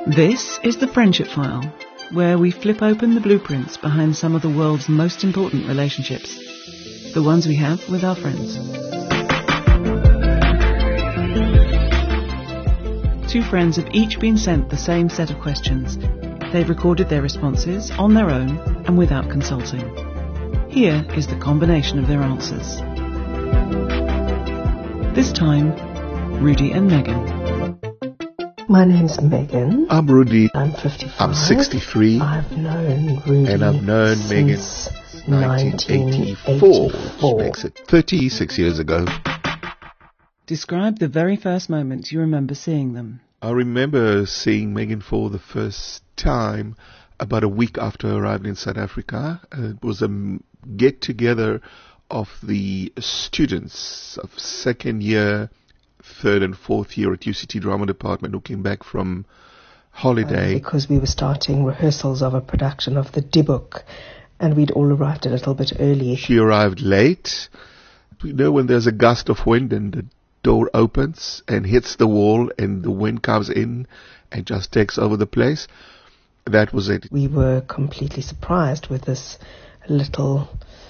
This is the Friendship File, where we flip open the blueprints behind some of the world's most important relationships, the ones we have with our friends. Two friends have each been sent the same set of questions. They've recorded their responses on their own and without consulting. Here is the combination of their answers. This time, Rudy and Megan. My name's Megan. I'm Rudy. I'm 55. I'm 63. I've known Rudy. And I've known Megan since 1984. Which makes it 36 years ago. Describe the very first moment you remember seeing them. I remember seeing Megan for the first time about a week after arriving in South Africa. It was a get-together of the students of second year, third and fourth year at UCT Drama Department who came back from holiday. Because we were starting rehearsals of a production of the Dibuk, and we'd all arrived a little bit early. She arrived late. You know when there's a gust of wind and the door opens and hits the wall and the wind comes in and just takes over the place? That was it. We were completely surprised with this little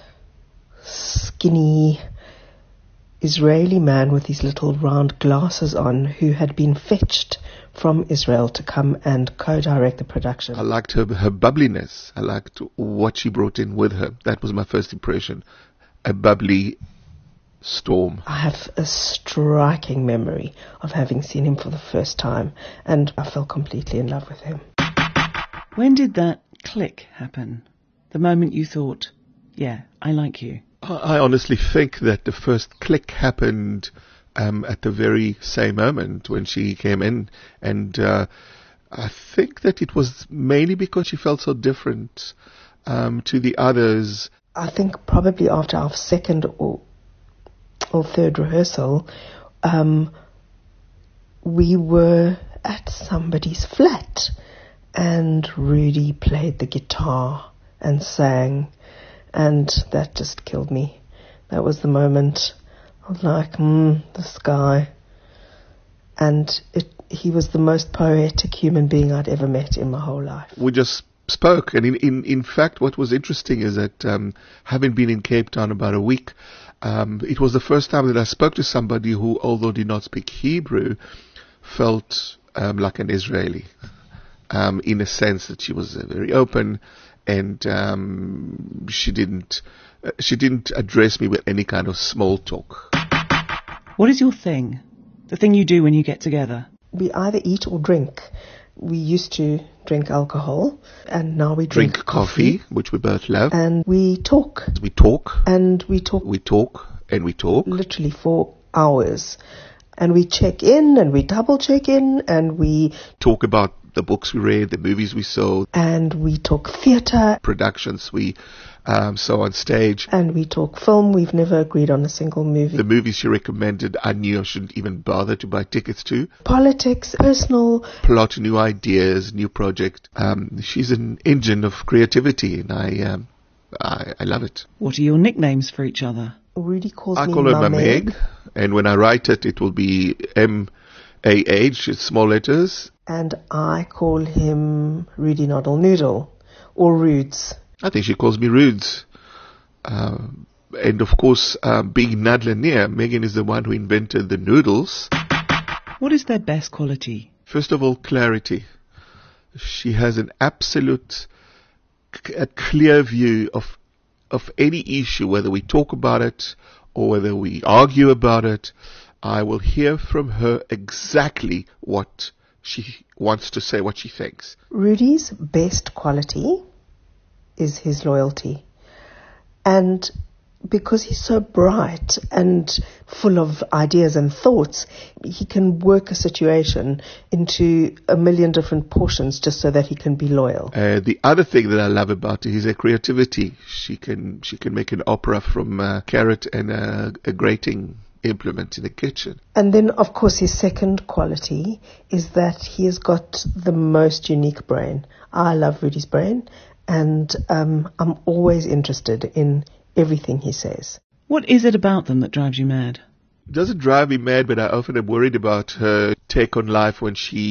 skinny Israeli man with these little round glasses on who had been fetched from Israel to come and co-direct the production. I liked her bubbliness. I liked what she brought in with her. That was my first impression. A bubbly storm. I have a striking memory of having seen him for the first time, and I fell completely in love with him. When did that click happen? The moment you thought, yeah, I like you. I honestly think that the first click happened at the very same moment when she came in, and I think that it was mainly because she felt so different to the others. I think probably after our second or third rehearsal, we were at somebody's flat, and Rudy played the guitar and sang. And that just killed me. That was the moment. I was like, this guy. And he was the most poetic human being I'd ever met in my whole life. We just spoke. And in fact, what was interesting is that having been in Cape Town about a week, it was the first time that I spoke to somebody who, although did not speak Hebrew, felt like an Israeli. In a sense that she was very open, and she didn't address me with any kind of small talk. What is your thing? The thing you do when you get together? We either eat or drink. We used to drink alcohol, and now we drink coffee, which we both love. And we talk. We talk. And we talk. We talk and we talk. Literally for hours. And we check in and we double check in and we talk about the books we read, the movies we saw. And we talk theatre. Productions we saw on stage. And we talk film. We've never agreed on a single movie. The movies she recommended, I knew I shouldn't even bother to buy tickets to. Politics, personal. Plot, new ideas, new project. She's an engine of creativity, and I love it. What are your nicknames for each other? Rudy calls I me call her Ma Meg, and when I write it, it will be M-A-H, it's small letters. And I call him Rudy Noddle Noodle, or Rudes. I think she calls me Rudes. And of course, being Nadlaneer, Megan is the one who invented the noodles. What is their best quality? First of all, clarity. She has an absolute, a clear view of any issue, whether we talk about it or whether we argue about it. I will hear from her exactly what she wants to say, what she thinks. Rudy's best quality is his loyalty. And because he's so bright and full of ideas and thoughts, he can work a situation into a million different portions just so that he can be loyal. The other thing that I love about her is her creativity. She can make an opera from a carrot and a grating implement in the kitchen. And then, of course, his second quality is that he has got the most unique brain. I love Rudy's brain, and I'm always interested in everything he says. What is it about them that drives you mad? It doesn't drive me mad, but I often am worried about her take on life when she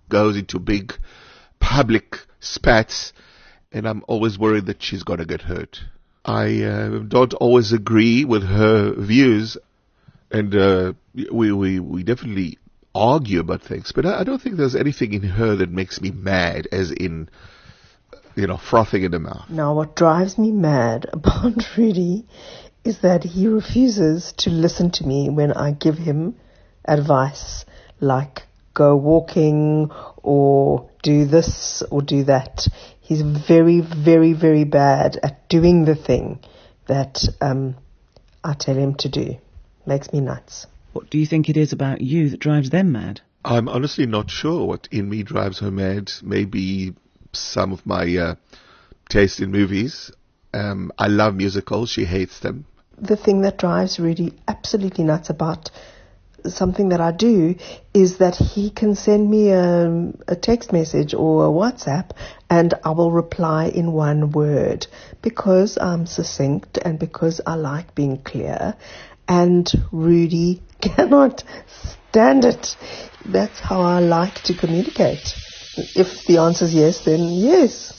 goes into big public spats, and I'm always worried that she's going to get hurt. I don't always agree with her views, and we definitely argue about things, but I don't think there's anything in her that makes me mad, as in, frothing in the mouth. Now, what drives me mad about Rudy is that he refuses to listen to me when I give him advice, like go walking or do this or do that. He's very, very, very bad at doing the thing that I tell him to do. Makes me nuts. What do you think it is about you that drives them mad? I'm honestly not sure what in me drives her mad. Maybe some of my taste in movies. I love musicals. She hates them. The thing that drives Rudy absolutely nuts about something that I do is that he can send me a text message or a WhatsApp and I will reply in one word because I'm succinct and because I like being clear, and Rudy cannot stand it. That's how I like to communicate. If the answer is yes, then yes.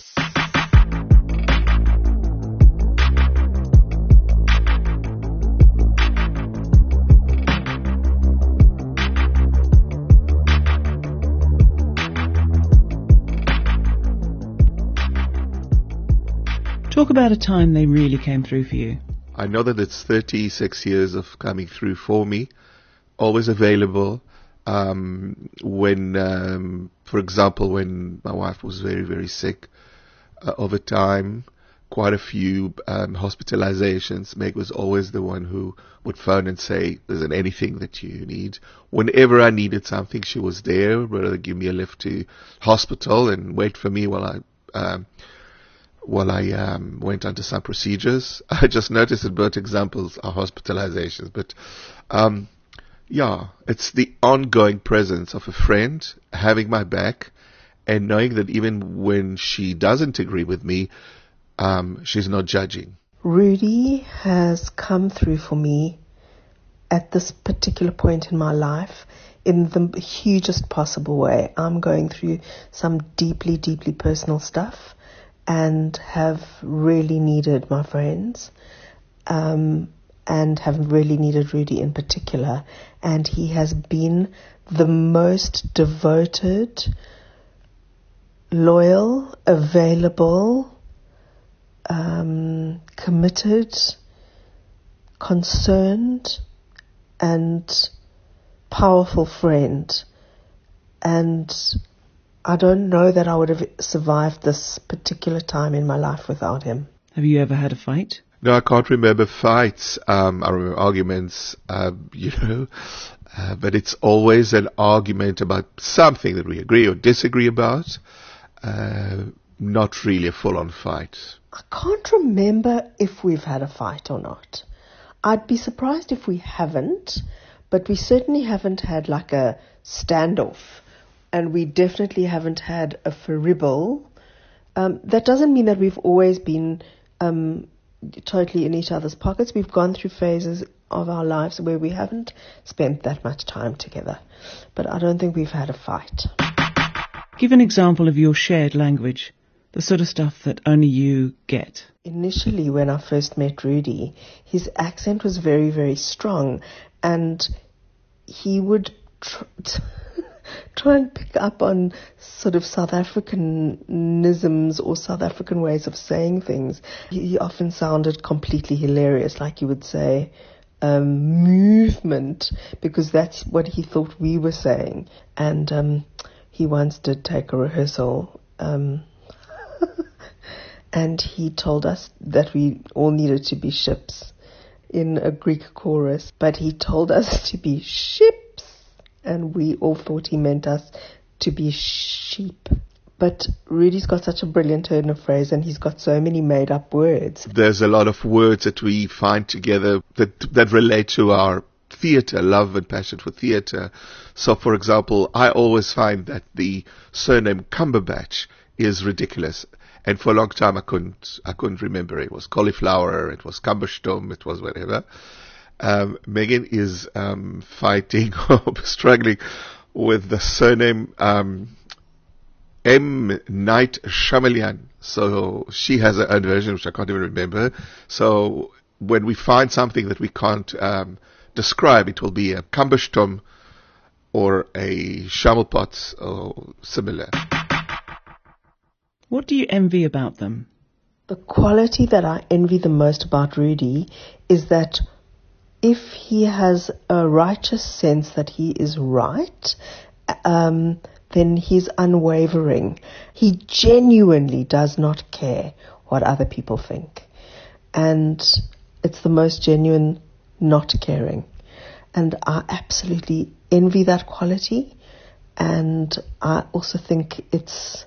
Talk about a time they really came through for you. I know that it's 36 years of coming through for me, always available. When, for example, when my wife was very, very sick, over time, quite a few hospitalizations, Meg was always the one who would phone and say, "Isn't anything that you need?" Whenever I needed something, she was there, whether give me a lift to hospital and wait for me while I went under some procedures. I just noticed that both examples are hospitalizations, but it's the ongoing presence of a friend having my back and knowing that even when she doesn't agree with me, she's not judging. Rudy has come through for me at this particular point in my life in the hugest possible way. I'm going through some deeply, deeply personal stuff and have really needed my friends, and have really needed Rudy in particular. And he has been the most devoted, loyal, available, committed, concerned, and powerful friend. And I don't know that I would have survived this particular time in my life without him. Have you ever had a fight? No, I can't remember fights. I remember arguments, but it's always an argument about something that we agree or disagree about, not really a full-on fight. I can't remember if we've had a fight or not. I'd be surprised if we haven't, but we certainly haven't had like a standoff. And we definitely haven't had a ferribble. That doesn't mean that we've always been totally in each other's pockets. We've gone through phases of our lives where we haven't spent that much time together. But I don't think we've had a fight. Give an example of your shared language, the sort of stuff that only you get. Initially, when I first met Rudy, his accent was very, very strong. And he would try and pick up on sort of South Africanisms or South African ways of saying things. He often sounded completely hilarious, like he would say movement, because that's what he thought we were saying. And he once did take a rehearsal, and he told us that we all needed to be ships in a Greek chorus, but he told us to be ships. And we all thought he meant us to be sheep. But Rudy's got such a brilliant turn of phrase, and he's got so many made-up words. There's a lot of words that we find together that relate to our theatre, love and passion for theatre. So, for example, I always find that the surname Cumberbatch is ridiculous. And for a long time, I couldn't remember. It was cauliflower, it was Cumberstum, it was whatever. Megan is fighting or struggling with the surname M. Night Shyamalan. So she has her own version, which I can't even remember. So when we find something that we can't describe, it will be a Kambushtom or a Shamelpot or similar. What do you envy about them? The quality that I envy the most about Rudy is that if he has a righteous sense that he is right, then he's unwavering. He genuinely does not care what other people think. And it's the most genuine not caring. And I absolutely envy that quality. And I also think it's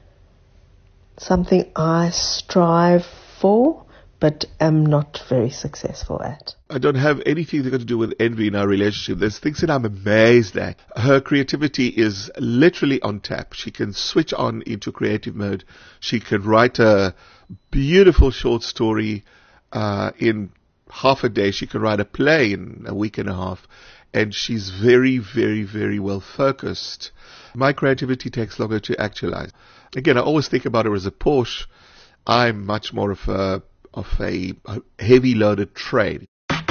something I strive for, but am not very successful at. I don't have anything to do with envy in our relationship. There's things that I'm amazed at. Her creativity is literally on tap. She can switch on into creative mode. She can write a beautiful short story in half a day. She can write a play in a week and a half. And she's very, very, very well focused. My creativity takes longer to actualize. Again, I always think about her as a Porsche. I'm much more of a heavy loaded train.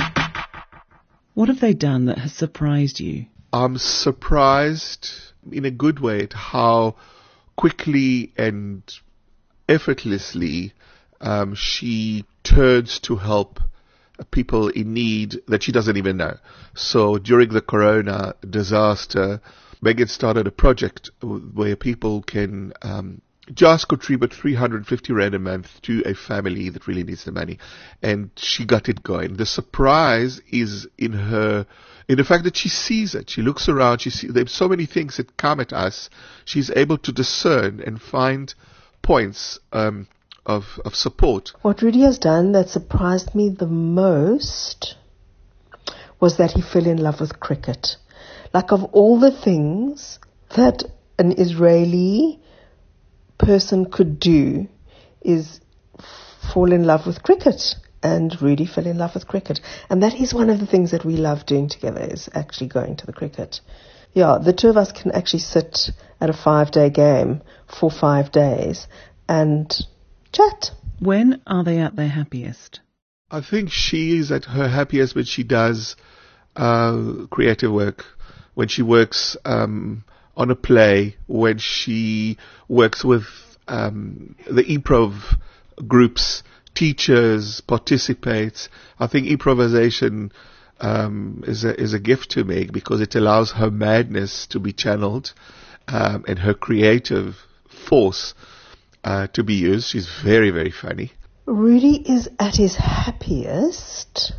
What have they done that has surprised you? I'm surprised in a good way at how quickly and effortlessly she turns to help people in need that she doesn't even know. So during the corona disaster, Megan started a project where people can just contribute 350 Rand a month to a family that really needs the money. And she got it going. The surprise is in the fact that she sees it. She looks around. There's so many things that come at us. She's able to discern and find points of support. What Rudy has done that surprised me the most was that he fell in love with cricket. Like, of all the things that an Israeli person could do is fall in love with cricket. And Rudy fell in love with cricket. And that is one of the things that we love doing together, is actually going to the cricket. Yeah, the two of us can actually sit at a 5-day game for 5 days and chat. When are they at their happiest? I think she is at her happiest when she does creative work, when she works on a play, when she works with the improv groups, teachers, participates. I think improvisation is a gift to Meg because it allows her madness to be channeled and her creative force to be used. She's very, very funny. Rudy is at his happiest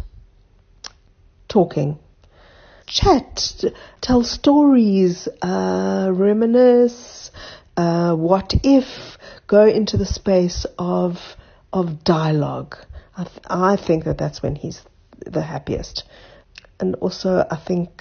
talking. Chat, tell stories, reminisce, what if, go into the space of dialogue. I think that's when he's the happiest. And also I think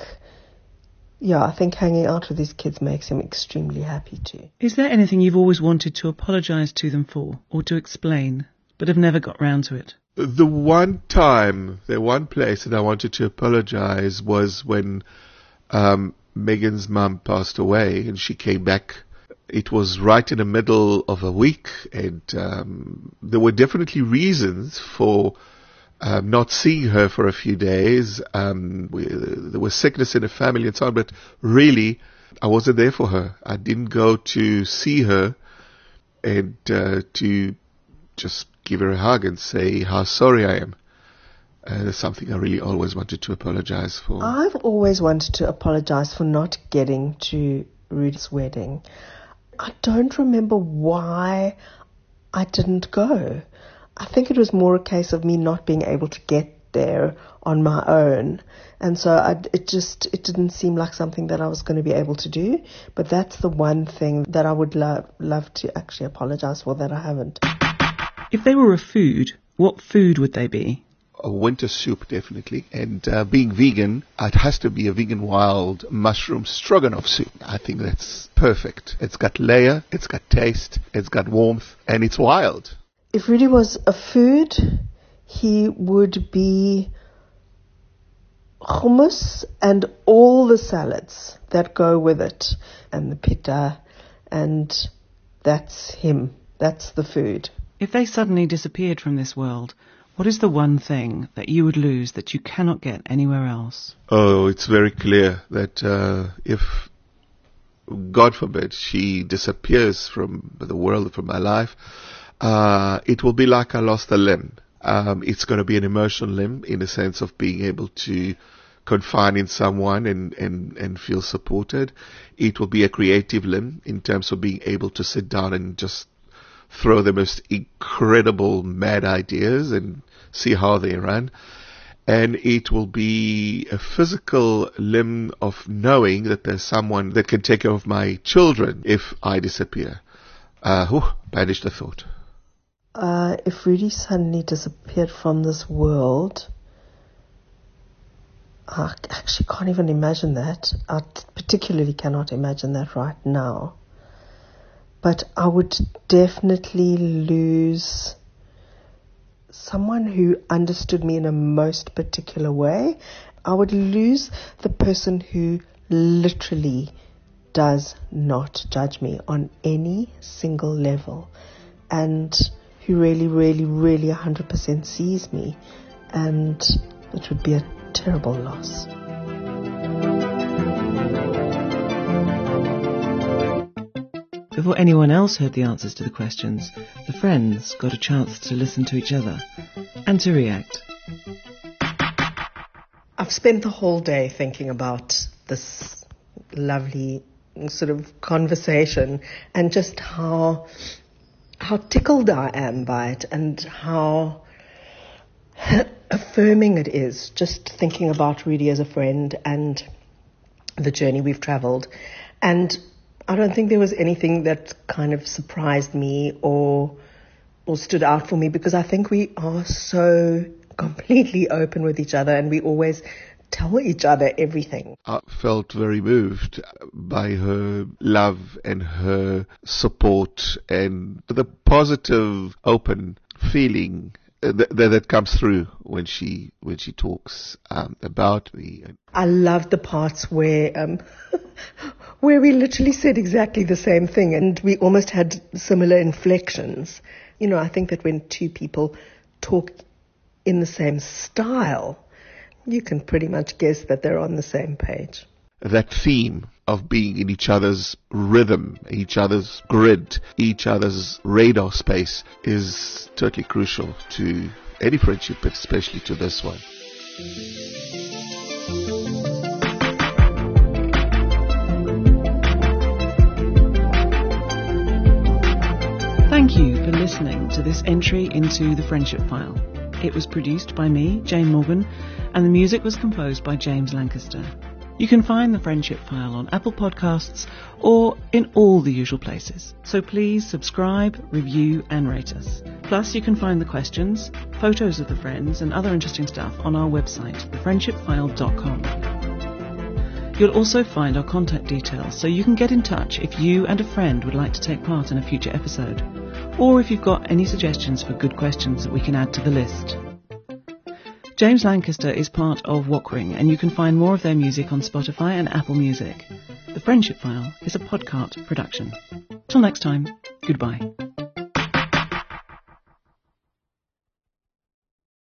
hanging out with these kids makes him extremely happy too. Is there anything you've always wanted to apologise to them for or to explain, but have never got round to it? The one place that I wanted to apologize was when Megan's mum passed away and she came back. It was right in the middle of a week, and there were definitely reasons for not seeing her for a few days. There was sickness in the family and so on, but really, I wasn't there for her. I didn't go to see her and to just give her a hug and say how sorry I am. That's something I really always wanted to apologize for. I've always wanted to apologize for not getting to Rudy's wedding. I don't remember why I didn't go. I think it was more a case of me not being able to get there on my own. And so it didn't seem like something that I was going to be able to do. But that's the one thing that I would love to actually apologize for that I haven't. If they were a food, what food would they be? A winter soup, definitely. And being vegan, it has to be a vegan wild mushroom stroganoff soup. I think that's perfect. It's got layer, it's got taste, it's got warmth, and it's wild. If Rudy was a food, he would be hummus and all the salads that go with it, and the pita, and that's him. That's the food. If they suddenly disappeared from this world, what is the one thing that you would lose that you cannot get anywhere else? Oh, it's very clear that if, God forbid, she disappears from the world, from my life, it will be like I lost a limb. It's going to be an emotional limb in the sense of being able to confide in someone and feel supported. It will be a creative limb in terms of being able to sit down and just throw the most incredible mad ideas and see how they run. And it will be a physical limb of knowing that there's someone that can take care of my children if I disappear. Banish the thought. If Rudy suddenly disappeared from this world, I actually can't even imagine that. I particularly cannot imagine that right now. But I would definitely lose someone who understood me in a most particular way. I would lose the person who literally does not judge me on any single level, and who really, really, really 100% sees me. And it would be a terrible loss. Before anyone else heard the answers to the questions, the friends got a chance to listen to each other and to react. I've spent the whole day thinking about this lovely sort of conversation and just how tickled I am by it, and how affirming it is, just thinking about Rudy as a friend and the journey we've travelled. And I don't think there was anything that kind of surprised me or stood out for me, because I think we are so completely open with each other and we always tell each other everything. I felt very moved by her love and her support and the positive, open feeling that comes through when she talks about me. I loved the parts where where we literally said exactly the same thing, and we almost had similar inflections. You know, I think that when two people talk in the same style, you can pretty much guess that they're on the same page. That theme of being in each other's rhythm, each other's grid, each other's radar space is totally crucial to any friendship, but especially to this one. Thank you for listening to this entry into the Friendship File. It was produced by me, Jane Morgan, and the music was composed by James Lancaster. You can find the Friendship File on Apple Podcasts or in all the usual places. So please subscribe, review and rate us. Plus you can find the questions, photos of the friends and other interesting stuff on our website, thefriendshipfile.com. You'll also find our contact details so you can get in touch if you and a friend would like to take part in a future episode, or if you've got any suggestions for good questions that we can add to the list. James Lancaster is part of Walkring, and you can find more of their music on Spotify and Apple Music. The Friendship File is a Podcart production. Till next time, goodbye.